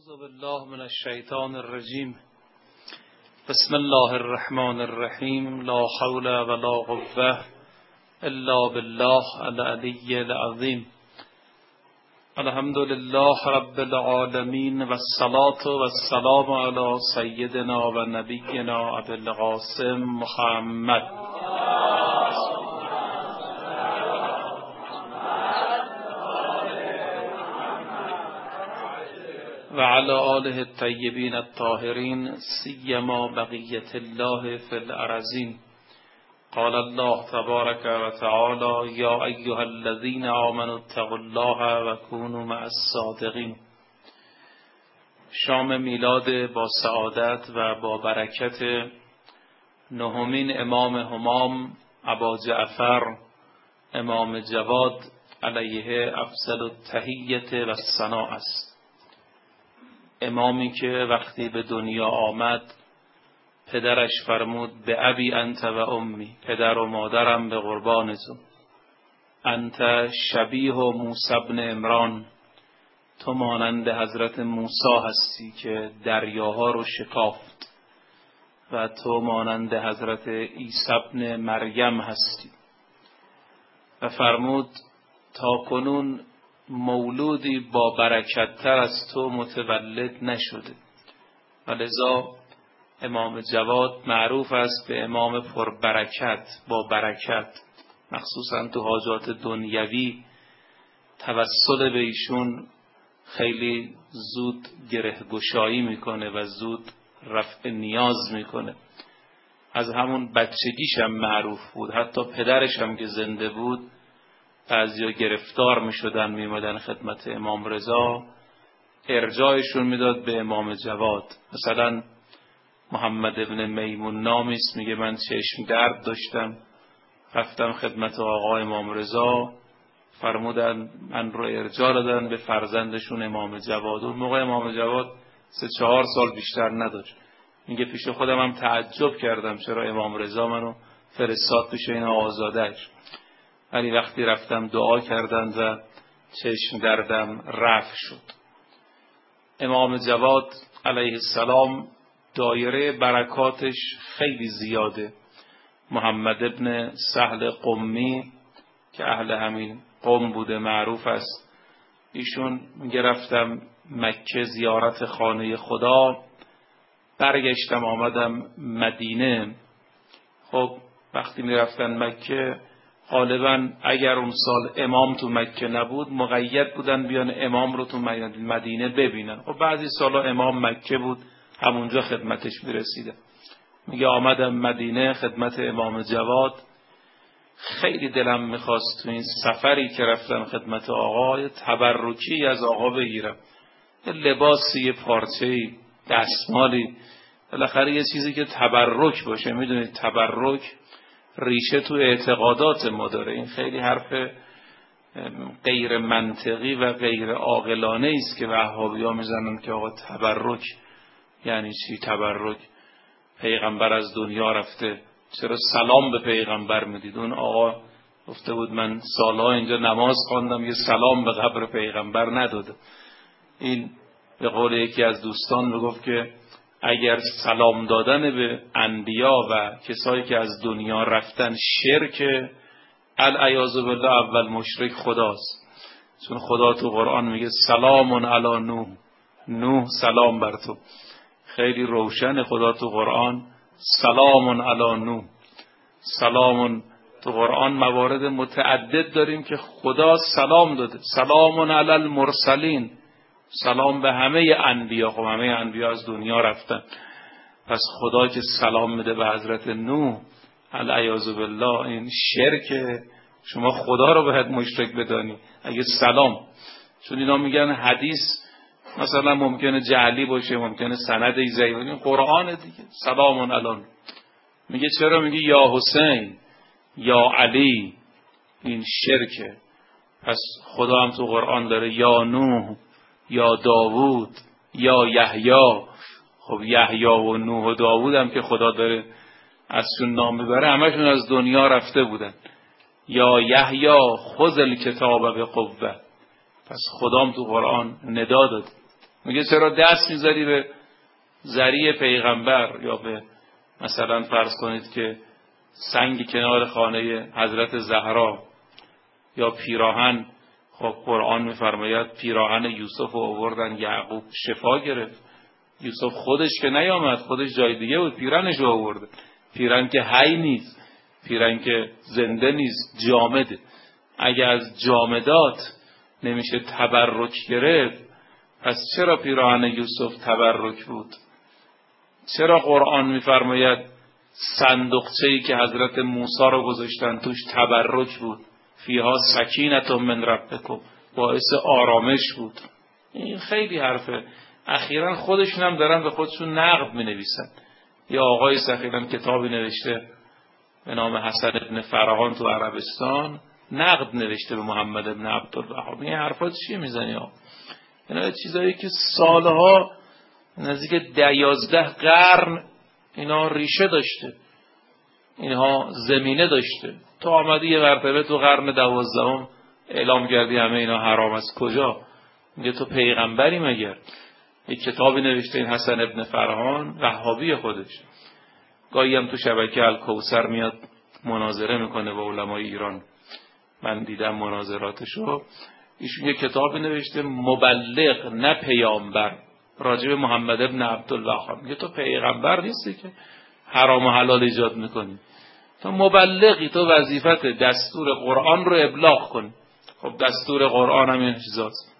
اعوذ بالله من الشیطان الرجیم. بسم الله الرحمن الرحیم. لا حول ولا قوة الا بالله العلی العظیم. الحمد لله رب العالمین و الصلاة و السلام علی سیدنا و نبینا ابی القاسم محمد و علی آله الطیبین الطاهرین سیما بقیة الله فی الارضین. قال الله تبارک و تعالی یا ایها الذین آمنوا اتقوا الله و کونوا مع الصادقین. شام میلاد با سعادت و با برکت نهمین امام همام ابا جعفر امام جواد علیه افضل التحیة و الثناء است. امامی که وقتی به دنیا آمد پدرش فرمود به ابی انت و امی، پدر و مادرم به قربان تو. انت شبیه موسی بن عمران، تو مانند حضرت موسی هستی که دریاها رو شکافت و تو مانند حضرت عیسی بن مریم هستی. و فرمود تا کنون مولودی با برکت‌تر از تو متولد نشده. و لذا امام جواد معروف است به امام پربرکت، با برکت، مخصوصا تو حاجات دنیوی توسل به ایشون خیلی زود گره گشایی میکنه و زود رفع نیاز میکنه. از همون بچگیش هم معروف بود. حتی پدرش هم که زنده بود بعضیا گرفتار میشدن میمدن خدمت امام رضا، ارجاعشون میداد به امام جواد. مثلا محمد ابن میمون نامیست، میگه من چشم درد داشتم رفتم خدمت آقا امام رضا، فرمودن من رو ارجاع دادن به فرزندشون امام جواد. اون موقع امام جواد 3-4 سال بیشتر نداشت. میگه پیش خودم هم تعجب کردم چرا امام رضا منو فرستاد پیش این آزادش، ولی وقتی رفتم دعا کردند و چشم دردم رفع شد. امام جواد علیه السلام دایره برکاتش خیلی زیاده. محمد ابن سهل قمی که اهل همین قم بوده معروف است، ایشون میگه رفتم مکه زیارت خانه خدا، برگشتم آمدم مدینه. خب وقتی میرفتن مکه غالبا اگر اون سال امام تو مکه نبود مقید بودن بیان امام رو تو مدینه ببینن. خب بعضی سالا امام مکه بود همونجا خدمتش میرسیده. میگه آمدم مدینه خدمت امام جواد، خیلی دلم میخواست تو این سفری که رفتم خدمت آقا تبرکی از آقا بگیرم، یه لباسی، یه پارچه‌ای، دستمالی، بالاخره یه چیزی که تبرک باشه. میدونید تبرک ریشه تو اعتقادات ما داره. این خیلی حرف غیر منطقی و غیر عاقلانه است که وهابی‌ها میزنن که آقا تبرک یعنی چی؟ تبرک پیغمبر از دنیا رفته، چرا سلام به پیغمبر میدید؟ اون آقا گفته بود من سالها اینجا نماز خواندم یه سلام به قبر پیغمبر نداده. این به قول یکی از دوستان میگفت که اگر سلام دادن به انبیا و کسایی که از دنیا رفتن شرک، العیاذ بالله اول مشرک خداست. چون خدا تو قرآن میگه سلام علی نوح، نوح سلام بر تو. خیلی روشن خدا تو قرآن سلام علی نوح. سلام تو قرآن موارد متعدد داریم که خدا سلام داده. سلام علی المرسلین، سلام به همه انبیا. خب همه انبیا از دنیا رفتن، پس خدا که سلام میده به حضرت نوح العیاذ بالله این شرک. شما خدا رو باید مشرک بدانی اگه سلام. چون اینا میگن حدیث مثلا ممکنه جعلی باشه، ممکنه سند ضعیف، این قرآن دیگه. سلام علی، میگه چرا؟ میگه یا حسین یا علی، این شرکه. پس خدا هم تو قرآن داره یا نوح یا داوود یا یحیی. خب یحیی و نوح و داوود هم که خدا داره ازشون نام میبره همشون از دنیا رفته بودن. یا یحیی خذ الکتاب بقوه. پس خدام تو قرآن ندا داد، میگه چرا دست میذاری به ذریع پیغمبر، یا به مثلا فرض کنید که سنگ کنار خانه حضرت زهرا، یا پیراهن. خب قرآن میفرماید پیراهن یوسف رو آوردن، یعقوب شفا گرفت. یوسف خودش که نیامد، خودش جای دیگه بود، پیراهنش رو آورده. پیراهن که حی نیست، پیراهن که زنده نیست، جامده. اگه از جامدات نمیشه تبرک گرفت، پس چرا پیراهن یوسف تبرک بود؟ چرا قرآن میفرماید صندوقچه‌ای که حضرت موسی رو گذاشتن توش تبرک بود؟ فیها سکینة من ربکم، باعث آرامش بود. این خیلی حرفه. اخیراً خودشون هم دارن به خودشون نقد می نویسن. یا آقای اخیراً کتابی نوشته به نام حسن ابن فرحان تو عربستان، نقد نوشته به محمد ابن عبدالوهاب. این حرفات چی میزنی ها؟ اینا چیزایی که سالها نزدیک 11 قرن اینا ریشه داشته، اینها زمینه داشته. تو آمدی یه مرتبه تو قرن 12 اعلام کردی همه اینا حرام است. کجا؟ میگه تو پیغمبری مگر؟ یک کتابی نوشته این حسن ابن فرحان، وهابی خودش. گاهی هم تو شبکه الکوثر میاد مناظره میکنه با علمای ایران. من دیدم مناظراتشو. ایشون یک کتابی نوشته مبلغ نه پیامبر، راجع به محمد ابن عبدالوهاب. میگه تو پیغمبر نیستی که حرام و حلال ایجاد میکنی، تو مبلغی، تو وظیفت دستور قرآن رو ابلاغ کن. خب دستور قرآن هم این چیزاست.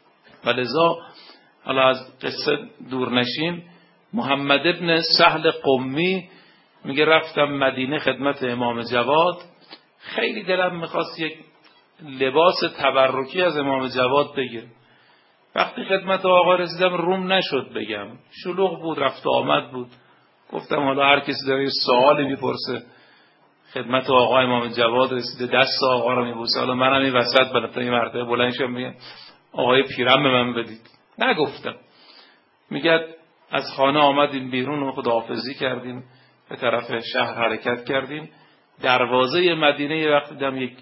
ولذا حالا از قصه دور نشیم، محمد ابن سهل قمی میگه رفتم مدینه خدمت امام جواد، خیلی دلم میخواست یک لباس تبرکی از امام جواد بگیرم. وقتی خدمت آقا رسیدم روم نشد بگم، شلوغ بود، رفت و آمد بود. گفتم حالا هر کسی داره سوالی میپرسه. خدمت آقا امام جواد رسیده، دست آقا رو میبوسه. حالا منم این وسط بلفتم این مرتبه بلند شدم میگم آقای پیرم به من بدید. نگفتم. میگه از خانه آمدیم بیرون و خداحافظی کردیم، به طرف شهر حرکت کردیم. دروازه مدینه یه وقت دیدم یک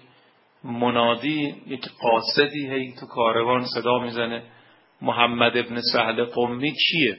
منادی، یک قاصدی هی تو کاروان صدا میزنه محمد ابن سهل قمی کیه؟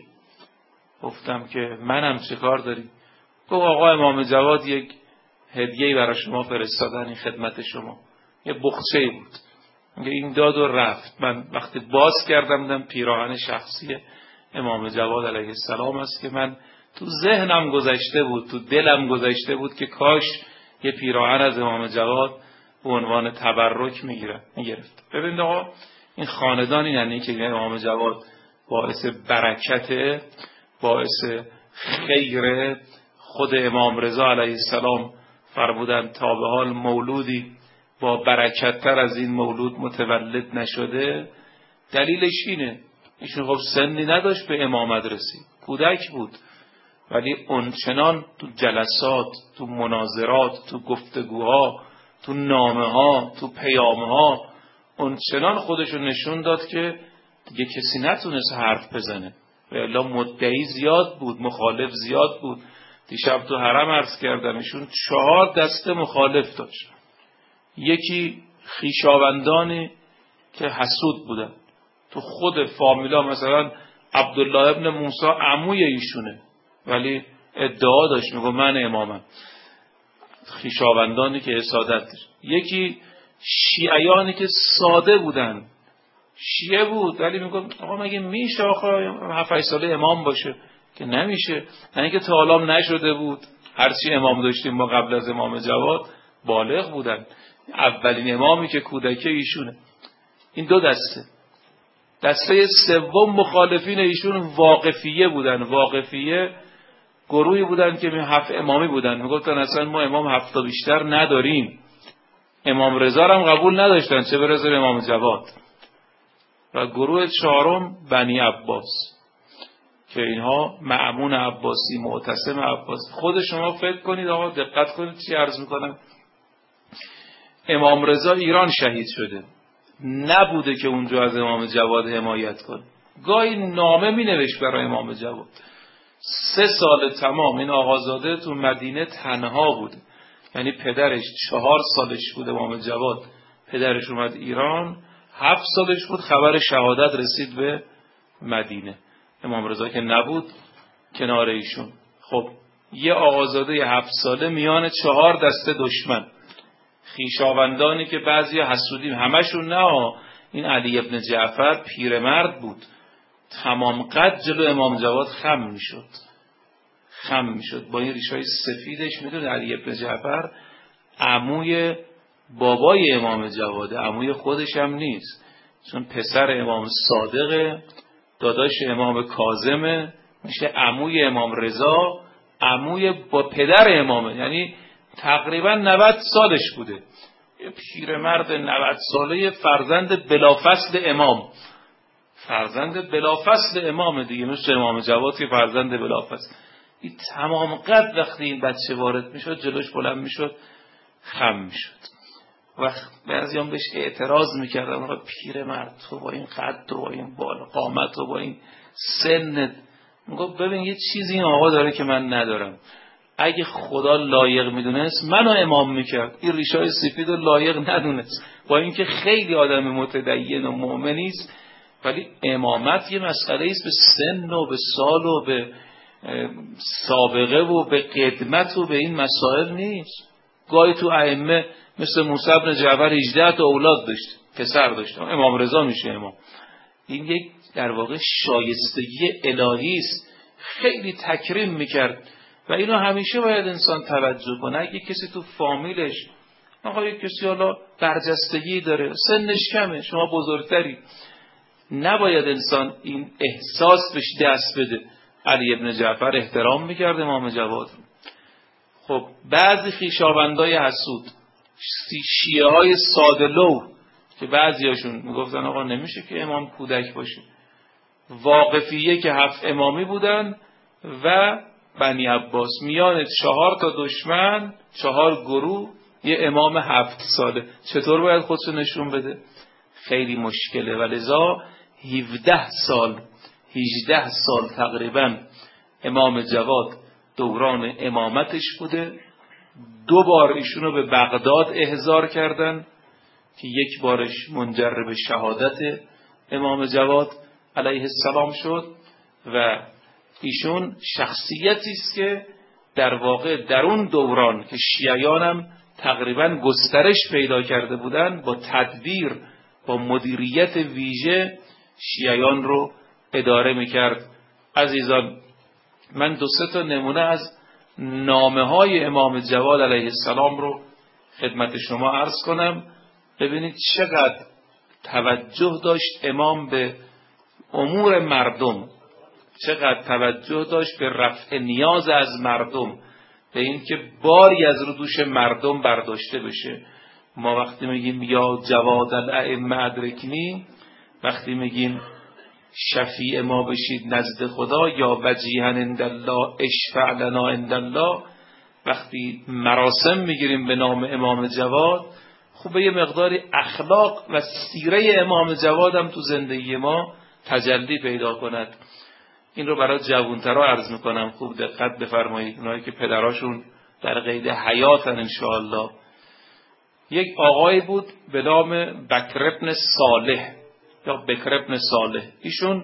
گفتم که منم، چه کار داری؟ گفت آقا امام جواد یک هدیه‌ای برای شما فرستادن، این خدمت شما. یه بخچه‌ای بود. میگه این داد و رفت. من وقتی باز کردم دیدم پیراهن شخصی امام جواد علیه السلام است که من تو ذهنم گذشته بود، تو دلم گذشته بود که کاش یه پیراهن از امام جواد به عنوان تبرک میگرفت. ببینید آقا این خاندان یعنی که امام جواد باعث برکت، باعث خیر. خود امام رضا علیه السلام فرمودند تا به حال مولودی با برکت‌تر از این مولود متولد نشده. دلیلش اینه، ایشون خب سنی نداشت به امامت رسید، کودک بود، ولی اونچنان تو جلسات، تو مناظرات، تو گفتگوها، تو نامه‌ها، تو پیام‌ها اونچنان خودشو نشون داد که دیگه کسی نتونست حرف بزنه. و الا مدعی زیاد بود، مخالف زیاد بود. دیشب تو حرم عرض کردم ایشون 4 دسته مخالف داشت. یکی خیشاوندانی که حسود بودن. تو خود فامیلا مثلا عبدالله ابن موسی عموی ایشونه، ولی ادعا داشت میگه من امامم. خیشاوندانی که حسادت داشت. یکی شیعیانی که ساده بودن، شیعه بود ولی میگه آقا مگه میشه آخه 7-8 ساله امام باشه؟ که نمیشه. یعنی که تا حالا نشده بود. هرچی امام داشتیم ما قبل از امام جواد بالغ بودن. اولین امامی که کودکه ایشونه. این 2 دسته. دسته سوم مخالفین ایشون واقفیه بودن. واقفیه گروهی بودن که 7 امامی بودن. میگفتن اصلا ما امام 7 تا بیشتر نداریم. امام رضا هم قبول نداشتن، چه برسه به امام جواد. و گروه 4 بنی عباس که اینها مأمون عباسی، معتصم عباسی. خود شما فکر کنید آقا، دقت کنید چی عرض میکنم. امام رضا ایران شهید شده، نبوده که اونجا از امام جواد حمایت کنه. گاهی نامه می نوشت برای امام جواد. 3 سال تمام این آقازاده تو مدینه تنها بود. یعنی پدرش 4 سالش بود امام جواد، پدرش اومد ایران 7 سالش بود، خبر شهادت رسید به مدینه. امام رضا که نبود کنار ایشون. خب یه آقازاده 7 ساله میان 4 دسته دشمن، خویشاوندانی که بعضی حسودیم، همشون نه، این علی ابن جعفر پیرمرد بود، تمام قد جلو امام جواد خم میشد با این ریشای سفیدش. میدونید علی ابن جعفر عموی بابای امام جواده، عموی خودش هم نیست، چون پسر امام صادق، داداش امام کاظمه، میشه عموی امام رضا، عموی با پدر امامه، یعنی تقریبا 90 سالش بوده. یه پیرمرد 90 ساله، فرزند بلافصل امام، فرزند بلافصل امام دیگه، مثل امام جواد که فرزند بلافصل. این تمام قد وقتی این بچه وارد میشد جلوش بلند میشد خم میشد. وقت بعضیام بهش اعتراض میکردن، آقا پیرمرد تو با این قد و با این بالا قامت و با این سنت، میگفت ببین یه چیزی این آقا داره که من ندارم، اگه خدا لایق میدونست منو امام میکرد، این ریشای سفید رو لایق ندونست، با اینکه خیلی آدم متدین و مؤمنی است، ولی امامت یه مسئله است به سن و به سال و به سابقه و به قدمت و به این مسائل نیست. گاهی تو ائمه مثل موسی بن جعفر 18 تا اولاد داشت، پسر داشت، امام رضا میشه امام. این یک در واقع شایستگی الهی است، خیلی تکریم میکرد و اینو همیشه باید انسان توجه کنه. اگه کسی تو فامیلش، آقا یک کسی حالا برجستگی داره، سنش کمه، شما بزرگتری، نباید انسان این احساس بهش دست بده. علی ابن جعفر احترام میکرد امام جواد. خب بعضی خویشاوندای حسود، شیعه های ساده لوح که بعضیاشون میگفتن آقا نمیشه که امام کودک باشه، واقفیه که 7 امامی بودن و بنی عباس، میان 4 تا دشمن، 4 گروه، یه امام 7 ساله، چطور باید خودشو نشون بده؟ خیلی مشکله. ولذا 17 سال 18 سال تقریبا امام جواد دوران امامتش بوده. 2 بار ایشونو به بغداد احضار کردن که یک بارش منجر به شهادت امام جواد علیه السلام شد و ایشون شخصیتی است که در واقع در اون دوران که شیعیان هم تقریبا گسترش پیدا کرده بودن، با تدبیر، با مدیریت ویژه شیعیان رو اداره میکرد. عزیزان، من 2-3 تا نمونه از نامه های امام جواد علیه السلام رو خدمت شما عرض کنم. ببینید چقدر توجه داشت امام به امور مردم، چقدر توجه داشت به رفع نیاز از مردم، به این که باری از رو دوش مردم برداشته بشه. ما وقتی میگیم یا جواد الائمه ادرکنی، وقتی میگیم شفیع ما بشید نزد خدا، یا وجیها عند الله اشفع لنا عند الله، وقتی مراسم میگیریم به نام امام جواد، خوبه یه مقداری اخلاق و سیره امام جواد هم تو زندگی ما تجلی پیدا کند. این رو برای جوانترها عرض میکنم، خوب دقت بفرمایید، اونایی که پدراشون در قید حیاتن انشاءالله. یک آقای بود به نام بکر ابن صالح یا بکر ابن صالح. ایشون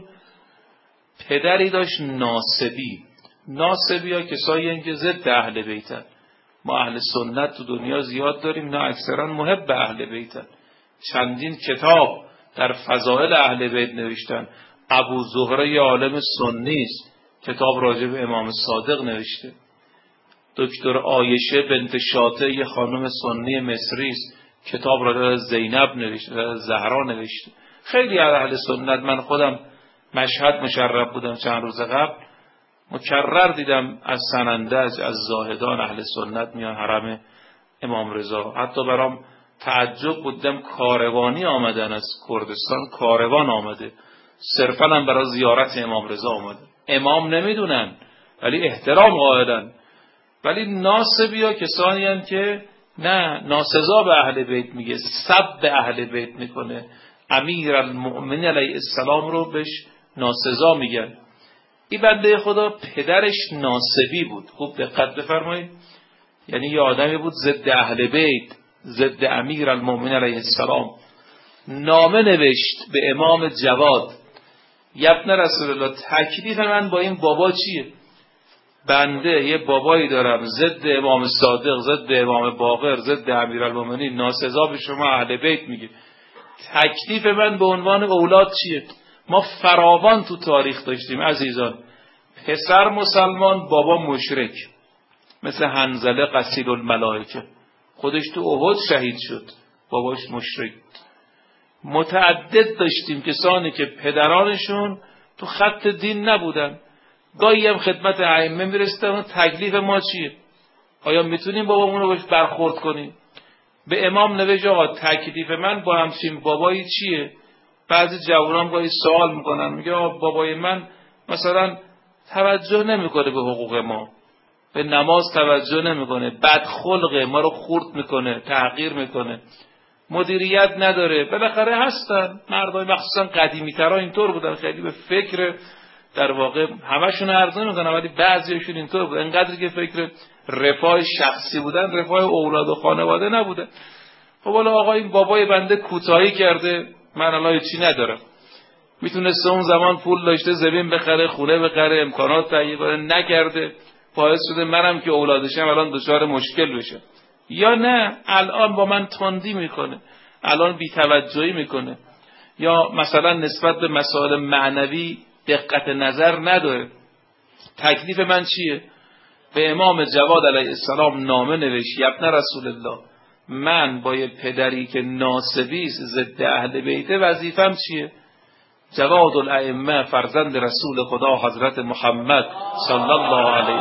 پدری داشت ناصبی. ناصبی ها کسایی هستند که ضد اهل بیتن. ما اهل سنت تو دنیا زیاد داریم، نه اکثرا محب اهل بیتن. چندین کتاب در فضائل اهل بیت نوشتن. ابو زهره یه عالم سنی است، کتاب راجع به امام صادق نوشته. دکتر عایشه بنت شاطع یه خانم سنی مصری است، کتاب راجع به زینب نوشته، زهرا نوشته. خیلی اهل سنت، من خودم مشهد مشرف بودم چند روز قبل، مکرر دیدم از سنندج، از زاهدان اهل سنت میان حرم امام رضا. حتی برام تعجب بودم کاروانی آمدن از کردستان، کاروان آمده صرفا هم برای زیارت امام رضا آمده. امام نمیدونن ولی احترام قائلن. ولی ناسبی ها کسانی هستند که نه، ناسزا به اهل بیت میگه، سب به اهل بیت میکنه، امیر المؤمنین علیه السلام رو بهش ناسزا میگن. این بنده خدا پدرش ناسبی بود، خوب دقت بفرمایید، یعنی یه آدمی بود ضد اهل بیت، ضد امیر المؤمنین علیه السلام. نامه نوشت به امام جواد، یبن رسول الله تکلیف من با این بابا چیه؟ بنده یه بابایی دارم ضد امام صادق، ضد امام باقر، ضد امیرالمومنین، ناسزا به شما اهل بیت میگه. تکلیف من به عنوان اولاد چیه؟ ما فراوان تو تاریخ داشتیم عزیزان، پسر مسلمان بابا مشرک، مثل حنظله قتیل الملائکه، خودش تو احد شهید شد، باباش مشرک. متعدد داشتیم کسانی که پدرانشون تو خط دین نبودن، گاهی هم خدمت ائمه میرسیدن. و تکلیف ما چیه؟ آیا میتونیم بابامون رو برخورد کنیم؟ به امام نوشت آقا تکلیف من با همچین بابایی چیه؟ بعضی جوانان گاهی سوال میکنن، میگه بابای من مثلا توجه نمیکنه به حقوق ما، به نماز توجه نمیکنه، بدخلقه، ما رو خورد میکنه، تحقیر میکنه، مدیریت نداره. بالاخره هستن مردای مخصوصا قدیمی ترها اینطور بودن، خیلی به فکر در واقع همشون عرض نمیکنن ولی بعضیشون اینطور بودن، اینقدر که فکر رفاه شخصی بودن، رفاه اولاد و خانواده نبوده. خب حالا آقا این بابای بنده کوتاهی کرده، من الان چی ندارم، میتونسته اون زمان پول داشته زمین بخره، خونه بخره، امکانات تهیه کنه، نکرده، باعث شده منم که اولادشم الان دچار مشکل بشه. یا نه الان با من تندی میکنه، الان بی‌توجهی میکنه، یا مثلا نسبت به مسائل معنوی دقت نظر نداره. تکلیف من چیه؟ به امام جواد علیه السلام نامه نوشت، ابن رسول الله من با یه پدری که ناصبی است ضد اهل بیت وظیفم چیه؟ جواد الائمه فرزند رسول خدا حضرت محمد صلی الله علیه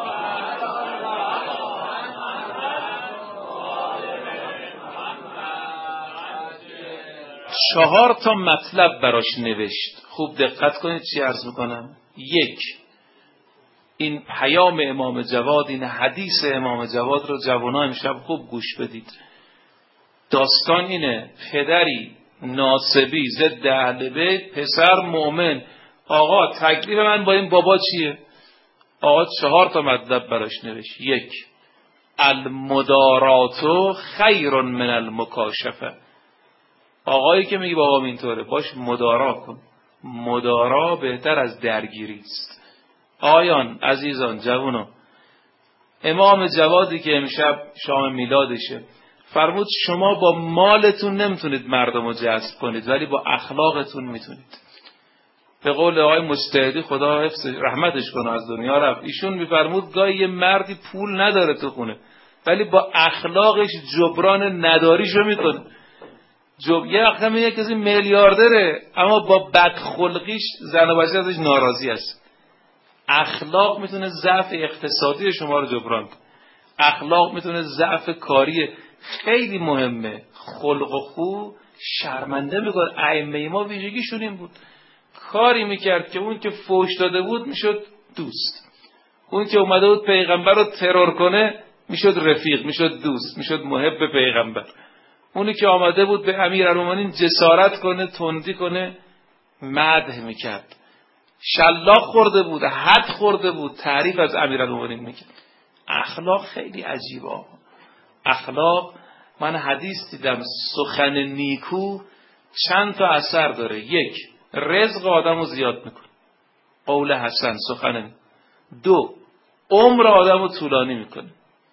4 مطلب براش نوشت. خوب دقت کنید چی عرض میکنم. 1. این پیام امام جواد، این حدیث امام جواد رو جوانان امشب خوب گوش بدید. داستان اینه، پدری ناصبی ضد اهل بیت، پسر مؤمن. آقا تکلیف من با این بابا چیه؟ آقا 4 مطلب براش نوشت. 1. المدارات خیر من المکاشفه. آقایی که میگی بابام اینطوره، باش مدارا کن. مدارا بهتر از درگیری است. آیان عزیزان جوانان، امام جوادی که امشب شام میلادشه فرمود شما با مالتون نمیتونید مردم رو جذب کنید ولی با اخلاقتون میتونید. به قول آقای مجتهدی خدا حفظ رحمتش کنه از دنیا رفت، ایشون میفرمود گاهی یه مردی پول نداره تو خونه ولی با اخلاقش جبران نداریشو میکنه. یه وقت میگه کسی میلیاردره اما با بدخلقیش زن و بچه ازش ناراضی است. اخلاق میتونه ضعف اقتصادی شما رو جبران کنه. اخلاق میتونه ضعف کاری خیلی مهمه. خلق و خو شرمنده میکنه. ائمه ما ویژگیشون این بود، کاری میکرد که اون که فوش داده بود میشد دوست، اون که اومده بود پیغمبر رو ترور کنه میشد رفیق، میشد دوست، میشد محب پیغمبر. اونی که آمده بود به امیرالمومنین جسارت کنه، تندی کنه، مدح میکرد. شلاق خورده بود، حد خورده بود، تعریف از امیرالمومنین میکرد. اخلاق خیلی عجیبه. اخلاق، من حدیث دیدم سخن نیکو چند تا اثر داره. 1. رزق آدمو زیاد میکنه، قول حسن، سخن. 2. عمر آدمو طولانی میکنه.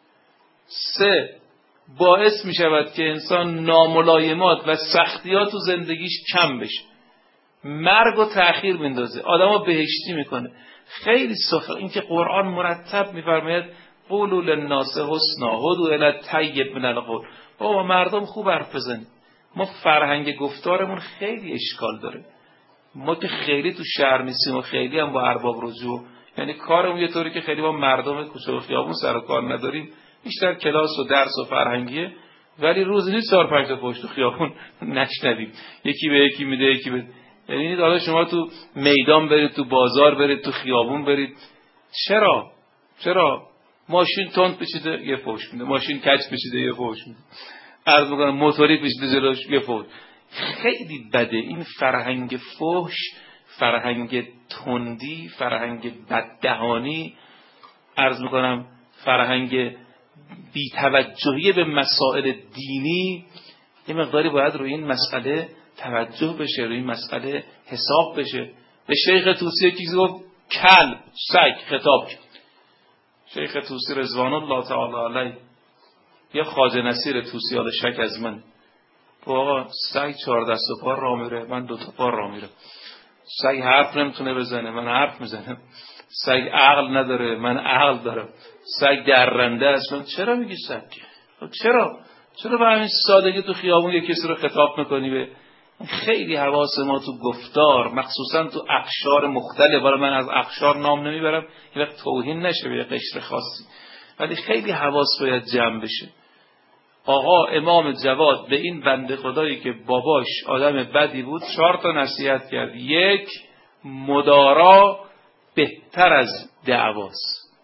3. باعث میشود که انسان ناملایمات و سختیات تو زندگیش کم بشه، مرگ و تأخیر میندازه، آدمو بهشتی میکنه. خیلی سخن. این که قرآن مرتب میفرماید قولوا للناس حسنا هدوا الی الطیب من القول. بابا مردم خوب حرف بزنید. ما فرهنگ گفتارمون خیلی اشکال داره. ما که خیلی تو شهر نیستیم و خیلی هم با ارباب رجوع، یعنی کارمون یه طوری که خیلی با مردم کوچه و خیابون سر و کار نداریم، بیشتر کلاس و درس و فرهنگیه. ولی روز نیست 4-5 تا فحش تو خیابون نشنویم، یکی به یکی میده، یکی به. یعنی حالا شما تو میدان برید، تو بازار برید، تو خیابون برید، چرا ماشین تند پیچیده یه فحش میده، ماشین کج پیچیده یه فحش میده، عرض میکنم موتوری پیچیده جلوش یه فحش. خیلی بده این فرهنگ فحش، فرهنگ تندی، فرهنگ بددهانی، عرض میکنم فرهنگ بی‌توجهی به مسائل دینی. یه مقداری باید روی این مسئله توجه بشه، روی این مسئله حساب بشه. به شیخ طوسی یکی گفت کلب، سگ خطاب کرد. شیخ طوسی رضوان الله تعالی علیه یا خواجه نصیر طوسی حال شک از من، آقا سگ 4 دست و پا راه میره، من 2 تا پا راه میرم. سگ حرف نمیتونه بزنه، من حرف میزنم. سگ عقل نداره، من عقل دارم. سگ درنده است، من چرا میگی سگ؟ چرا به همین سادگی تو خیابون یک کسی رو خطاب میکنی؟ به خیلی حواس ما تو گفتار، مخصوصا تو اقشار مختلف، ولی من از اقشار نام نمیبرم یه وقت توهین نشه به یه قشر خاصی، ولی خیلی حواس باید جمع بشه. آقا امام جواد به این بنده خدایی که باباش آدم بدی بود 4 تا نصیحت کرد. 1 مدارا بهتر از دعواست.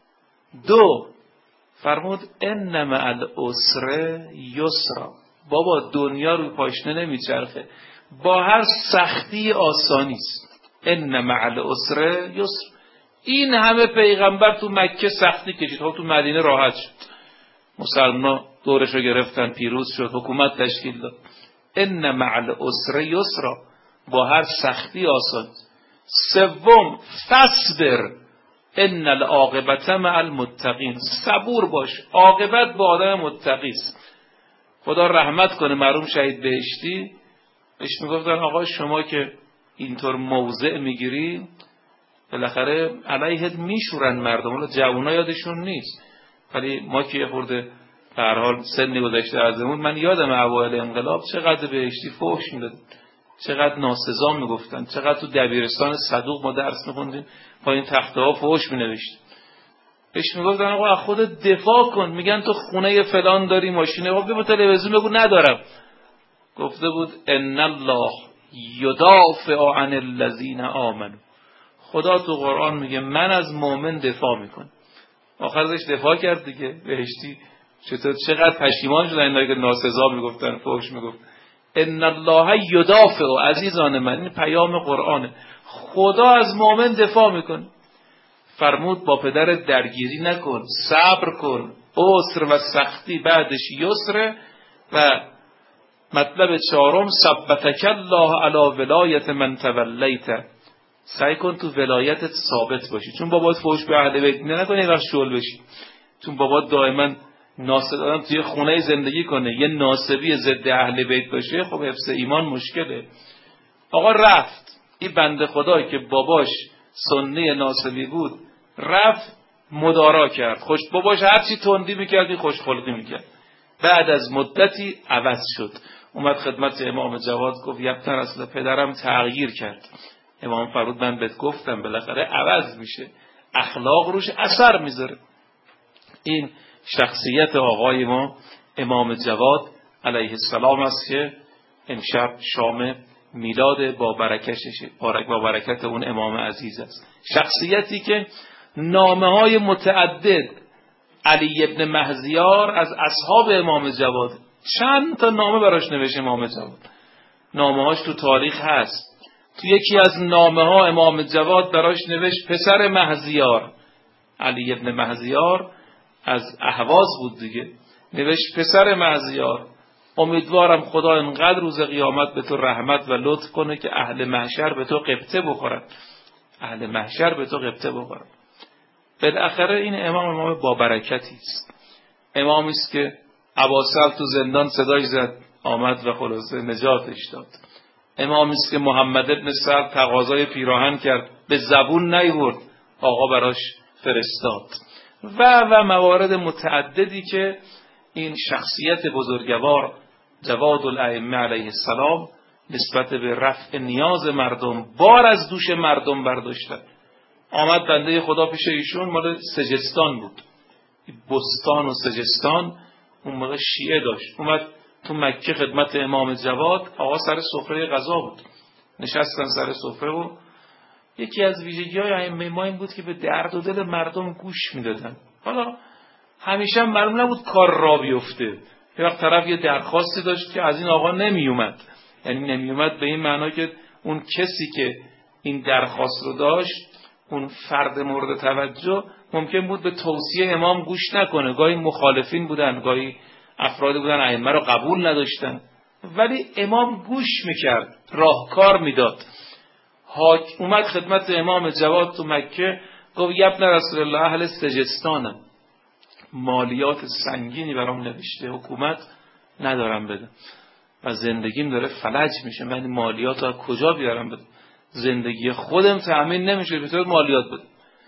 2 فرمود ان مع العسر یسرا، بابا دنیا روی پاشنه نمیچرخه، با هر سختی آسانی است. ان مع العسر یسر. این همه پیغمبر تو مکه سختی کشید، تو مدینه راحت شد، مسلمان دورش رو گرفتن، پیروز شد، حکومت تشکیل داد. ان مع العسر یسرا، با هر سختی آسان. 3 فاصبر ان العاقبة مع المتقین، صبور باش، عاقبت با آدم متقی است. خدا رحمت کنه مرحوم شهید بهشتی، بهش میگفتن آقا شما که اینطور موضع میگیری بالاخره علیهت میشورن مردم. حالا جوونا یادشون نیست، ولی ما که خورده به هر حال سنی گذشته ازمون، من یادم اوایل انقلاب چقدر بهشتی فحش میداد، چقدر ناسزا میگفتن، چقدر تو دبیرستان صدوق ما درس میخوندیم پایین تخته ها فحش مینوشتیم. بهش میگفتن آقا از خودت دفاع کن، میگن تو خونه فلان داری، ماشینه، آقا بگو تلویزیون بگو ندارم. گفته بود ان الله یدافع عن الذین آمنوا، خدا تو قرآن میگه من از مؤمن دفاع میکنم. آخرش دفاع کرد دیگه. بهشتی چقدر پشیمان شدن اینایی که ناسزا میگفتن، فحش میگفت. ان الله یدافع، عزیزان من این پیام قرآنه، خدا از مؤمن دفاع میکنه. فرمود با پدر درگیری نکن، صبر کن، عسر و سختی بعدش یسر. و مطلب 4 ثبتک الله علی ولایت من تولیت، سعی کن تو ولایتت ثابت باشی، چون بابات فحش به اهل بیت نکنه وقت شغل بشی، چون بابات دائما ناسب آدم توی خونه زندگی کنه یه ناسبی ضد اهل بیت باشه، خب حفظ ایمان مشکله. آقا رفت این بنده خدایی که باباش سنی ناسبی بود، رفت مدارا کرد، خوش باباش هرچی تندی میکردی خوش خلقی میکرد. بعد از مدتی عوض شد، اومد خدمت امام جواد گفت یبتر اصلا پدرم تغییر کرد. امام فرود من بهت گفتم بالاخره عوض میشه، اخلاق روش اثر میذاره. این شخصیت آقای ما امام جواد علیه السلام است که امشب شام میلاد با برکت اون امام عزیز است. شخصیتی که نامه‌های متعدد علی ابن مهزیار از اصحاب امام جواد، چند تا نامه براش نوشت امام جواد، نامه‌هاش تو تاریخ هست. تو یکی از نامه‌ها امام جواد براش نوشت پسر مهزیار، علی ابن مهزیار از اهواز بود دیگه، نوشت پسر مهزیار امیدوارم خدا انقدر روز قیامت به تو رحمت و لطف کنه که اهل محشر به تو غبطه بخورن، اهل محشر به تو غبطه بخورن. بالاخره این امام با برکتی است، امامی است که ابوسهل تو زندان صداش زد آمد و خلاصه نجاتش داد. امامی است که محمد بن سعد تقاضای پیراهن کرد به زبون نیورد، آقا براش فرستاد. و موارد متعددی که این شخصیت بزرگوار جواد الائمه علیه السلام نسبت به رفع نیاز مردم، بار از دوش مردم برداشتن. آمد بنده خدا پیش ایشون، مال سجستان بود، بستان و سجستان اون موقع شیعه داشت. اومد تو مکه خدمت امام جواد، آقا سر سفره غذا بود، نشستن سر سفره و یکی از ویژگی‌های ائمه ما این بود که به درد و دل مردم گوش میدادن. حالا همیشه معلوم نبود کار را بیفته، یه وقت طرف یه درخواستی داشت که از این آقا نمیومد، یعنی نمیومد به این معنا که اون کسی که این درخواست رو داشت، اون فرد مورد توجه، ممکن بود به توصیه امام گوش نکنه. گاهی مخالفین بودن، گاهی افرادی بودن ائمه رو قبول نداشتن، ولی امام گوش میکرد، راهکار میداد. اومد خدمت امام جواد تو مکه، گفت ابن رسول الله اهل سجستانم، مالیات سنگینی برام نوشته، حکومت ندارم بدم و زندگیم داره فلج میشه، من مالیات از کجا بیارم بدم؟ زندگی خودم تأمین نمیشه، به طور مالیات بدم.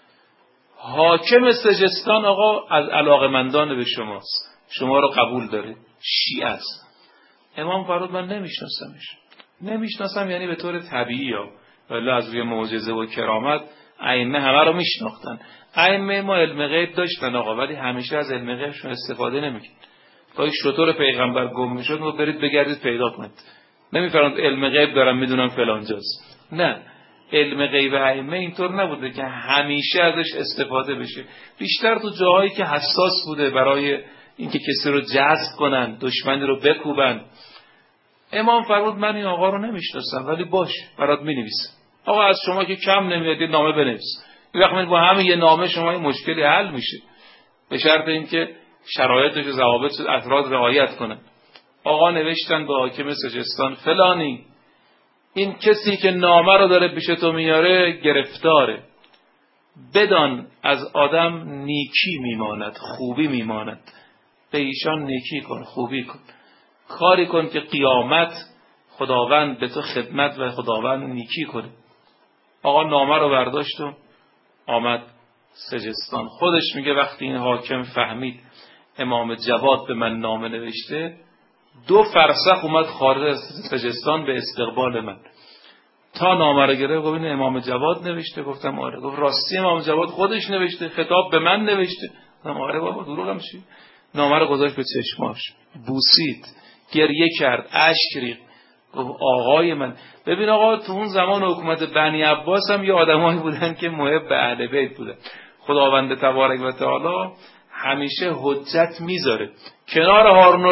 حاکم سجستان آقا از علاقمندان به شماست، شما رو قبول داره، شیعه است. امام فرمود من نمیشناسم، یعنی به طور طبیعی ها، ولی از روی معجزه و کرامت ائمه همه رو میشناختن. ائمه ما علم غیب داشتن آقا، ولی همیشه از علم غیبشون استفاده نمیکنن. گاهی شطور پیغمبر گم میشد، ما برید بگردید پیدا کنید. نمیفرمایند علم غیب دارم میدونم فلانجاست. نه، علم غیب ائمه اینطور نبوده که همیشه ازش استفاده بشه. بیشتر تو جاهایی که حساس بوده برای اینکه کسی رو جذب کنن، دشمنی رو بکوبن. امام فرمود من این آقا رو نمیشناسم، ولی باش برات مینویسم. آقا از شما که کم نمیاد، نامه بنویس. این وقت با همین یه نامه شما این مشکلی حل میشه، به شرط اینکه شرایطش و ضوابط افراد رعایت کنن. آقا نوشتن به حاکم سجستان فلانی، این کسی که نامه رو داره پیش تو میاره گرفتاره، بدان از آدم نیکی میماند، خوبی میماند، به ایشان نیکی کن، خوبی کن، کاری کن که قیامت خداوند به تو خدمت و خداوند نیکی کنه. آقا نامه رو برداشت و آمد سجستان. خودش میگه وقتی این حاکم فهمید امام جواد به من نامه نوشته، 2 فرسخ اومد خارج از سجستان به استقبال من. تا نامه رو گرفت گفت این امام جواد نوشته؟ گفتم آره. گفت راستی امام جواد خودش نوشته، خطاب به من نوشته؟ گفتم آره بابا دروغم چی؟ نامه رو گذاشت به چشماش، بوسید، گریه کرد، اشک ریخت، گفت آقای من. ببین آقا تو اون زمان حکومت بنی عباس هم یه آدمایی بودن که محب به اهل بیت بودن. خداوند تبارک و تعالی همیشه حجت میذاره کنار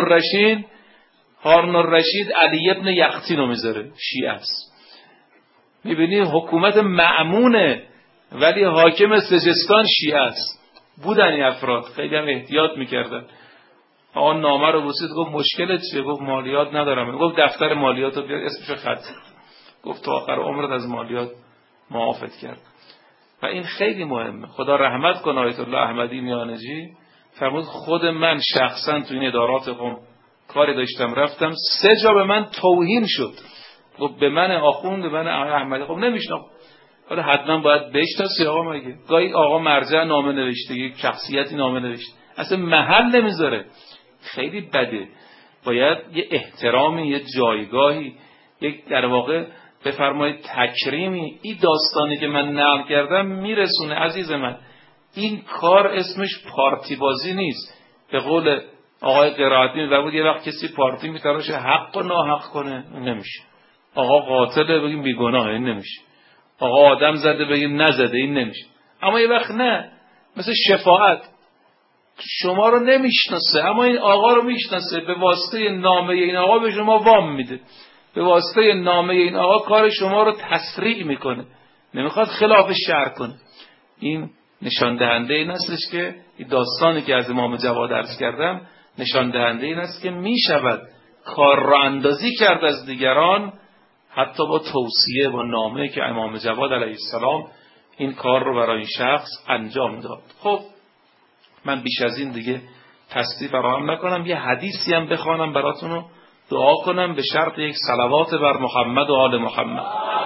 هارون الرشید علی ابن یقطی رو میذاره، شیعه است. میبینی حکومت مأمونه ولی حاکم سجستان شیعه است. بودن این افراد خیلی هم احتیاط میکردن. آقا نامه رو بوسید، گفت مشکلت چیه؟ گفت مالیات ندارم. گفت دفتر مالیات رو بیار اسمشو خط. گفت تا آخر عمرت از مالیات معافت کرد. و این خیلی مهمه. خدا رحمت کنه آیت الله احمدی میانجی فرمود خود من شخصا تو این ادارات قم کاری داشتم رفتم 3 جا به من توهین شد. گفت به من آخوند، به من احمدی. خب نمیشناخت، حالا حتما باید بشناسی آقا. مگه گاهی آقا مرجع نامه نوشته، یک شخصیتی نامه نوشته، اصلا محل نمیذاره، خیلی بده. باید یه احترامی، یه جایگاهی، یک در واقع بفرمایید تکریمی. این داستانی که من نقل کردم میرسونه عزیز من. این کار اسمش پارتی بازی نیست. به قول آقای قرائتی میگه یه وقت کسی پارتی میتراشه حق و ناحق کنه، نمیشه. آقا قاتله بگیم بیگناهه، این نمیشه. آقا آدم زده بگیم نزده، این نمیشه. اما یه وقت نه، مثل شفاعت، شما رو نمیشناسه اما این آقا رو میشناسه، به واسطه نامه این آقا به شما وام میده، به واسطه نامه این آقا کار شما رو تسریع میکنه، نمیخواد خلاف شرع کنه. این نشان دهنده این استش که این داستانی که از امام جواد عرض کردم نشان دهنده این است که میشود کار را اندازی کرد از دیگران، حتی با توصیه با نامه که امام جواد علیه السلام این کار رو برای این شخص انجام داد. خب من بیش از این دیگه تصدیق فراهم نکنم. یه حدیثی هم بخوانم براتون و دعا کنم به شرط یک صلوات بر محمد و آل محمد.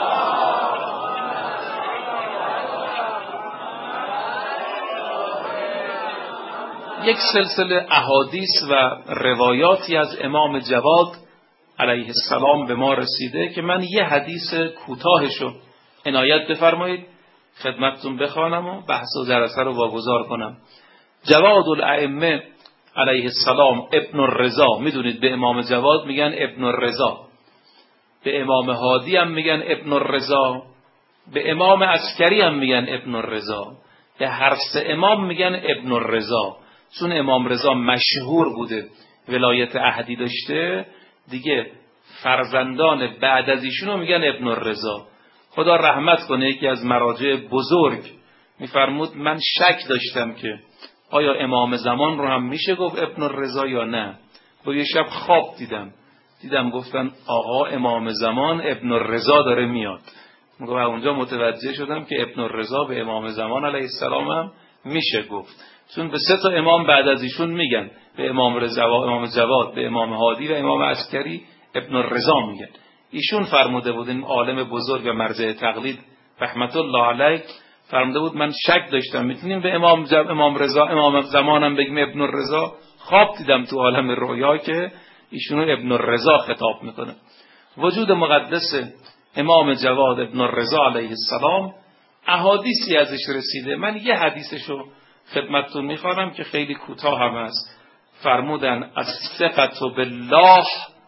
یک سلسله احادیث و روایاتی از امام جواد علیه السلام به ما رسیده که من یه حدیث کوتاهشو عنایت بفرمایید خدمتتون بخوانم و بحث و جلسه رو واگذار کنم. جواد الائمه علیه السلام ابن الرضا، میدونید به امام جواد میگن ابن الرضا، به امام هادی هم میگن ابن الرضا، به امام عسکری هم میگن ابن الرضا، به هر 3 امام میگن ابن الرضا. چون امام رضا مشهور بوده، ولایت عهدی داشته، دیگه فرزندان بعد از ایشونو میگن ابن الرضا. خدا رحمت کنه یکی از مراجع بزرگ میفرمود من شک داشتم که آیا امام زمان رو هم میشه گفت ابن الرضا یا نه. و یه شب خواب دیدم گفتن آقا امام زمان ابن الرضا داره میاد. و اونجا متوجه شدم که ابن الرضا به امام زمان علیه السلام هم میشه گفت، چون به 3 تا امام بعد از ایشون میگن، به امام رضا، امام جواد، به امام هادی و امام عسکری ابن الرضا میگن. ایشون فرموده بود، این عالم بزرگ و مرجع تقلید رحمت الله علیه فرموده بود من شک داشتم میتونیم به امام رضا امام زمانم بگیم ابن الرضا. خواب دیدم تو عالم رویا که ایشونو ابن الرضا خطاب میکنه. وجود مقدس امام جواد ابن الرضا علیه السلام احادیثی ازش رسیده. من یه حدیثشو خدمتتون میخوانم که خیلی کوتاه هم است. فرمودن الثقة بالله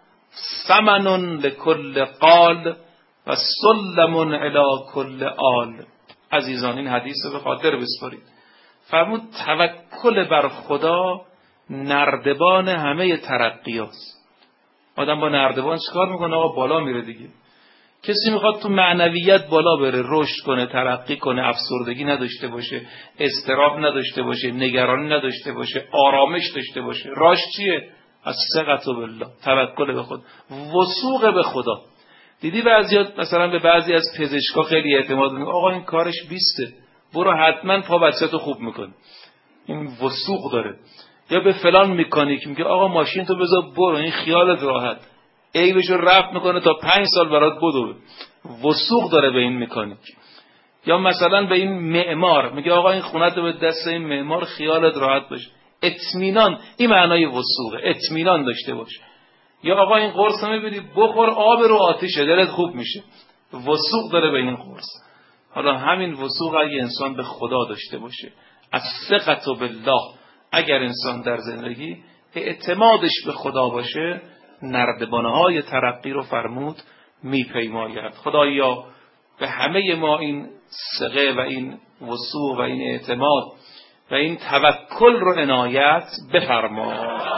ثمن لكل قال و سلم الی کل آل. عزیزان این حدیث رو به خاطر بسپارید. فرمود توکل بر خدا نردبان همه ترقیاست. آدم با نردبان چیکار میکنه؟ آقا بالا میره دیگه. کسی میخواد تو معنویت بالا بره، رشد کنه، ترقی کنه، افسردگی نداشته باشه، اضطراب نداشته باشه، نگرانی نداشته باشه، آرامش داشته باشه، راهش چیه؟ الثقة بالله، توکل به خدا، وثوق به خدا. دیدی بعضیا مثلا به بعضی از پزشکا خیلی اعتماد میکنه، آقا این کارش 20، برو حتما پا بچه‌تو خوب میکنه، این وثوق داره. یا به فلان مکانیک میگه آقا ماشین تو بذار برو، این خیالت راحت، عیبشو رفع میکنه تا 5 سال برات بدو، وثوق داره به این مکانیک. یا مثلا به این معمار میگه آقا این خونه‌تو به دست این معمار، خیالت راحت باشه، اطمینان. این معنای وثوقه، اطمینان داشته باش. یا آقا این قرص رو میبینی بخور، آب رو آتیشه، دلت خوب میشه، وثوق داره به این قرص. حالا همین وثوق اگه انسان به خدا داشته باشه، الثقة بالله، اگر انسان در زندگی اعتمادش به خدا باشه، نردبانهای ترقی رو فرمود میپیماید. خدایا به همه ما این ثقه و این وثوق و این اعتماد و این توکل رو عنایت بفرما.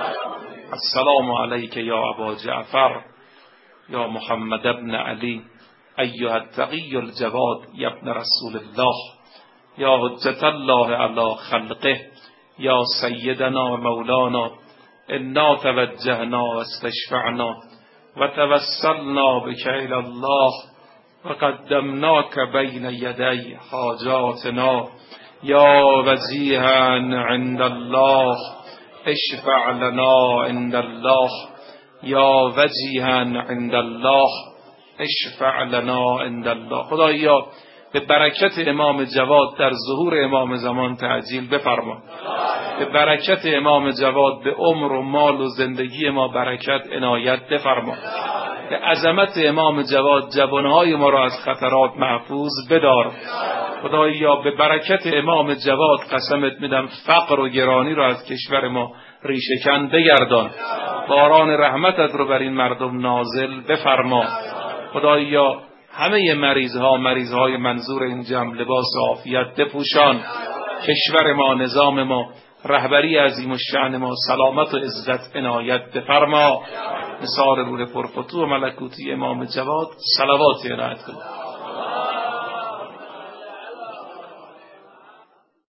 السلام علیک یا ابا جعفر یا محمد ابن علی ایها التقی الجواد یا ابن رسول الله یا حجت الله علی خلقه یا سیدنا و مولانا انا توجهنا و استشفعنا و توسلنا بک الی الله و قدمناک بین یدی حاجاتنا یا وجیها عند الله اشفع لنا عند الله یا وجیها عند الله اشفع لنا عند الله. خدایا به برکت امام جواد در ظهور امام زمان تعجیل بفرما. به برکت امام جواد به عمر و مال و زندگی ما برکت عنایت بفرما. به عظمت امام جواد جوانهای ما را از خطرات محفوظ بدار. خدایا به برکت امام جواد قسمت میدم فقر و گرانی را از کشور ما ریشه‌کن بگردان. باران رحمتت رو بر این مردم نازل بفرما. خدایا همه مریضهای منظور این جمع لباس عافیت بپوشان. کشور ما، نظام ما، رهبری عظیم الشأن ما سلامت و عزت عنایت بفرما. نثار روح پرفتوح و ملکوتی امام جواد صلوات عنایت کن.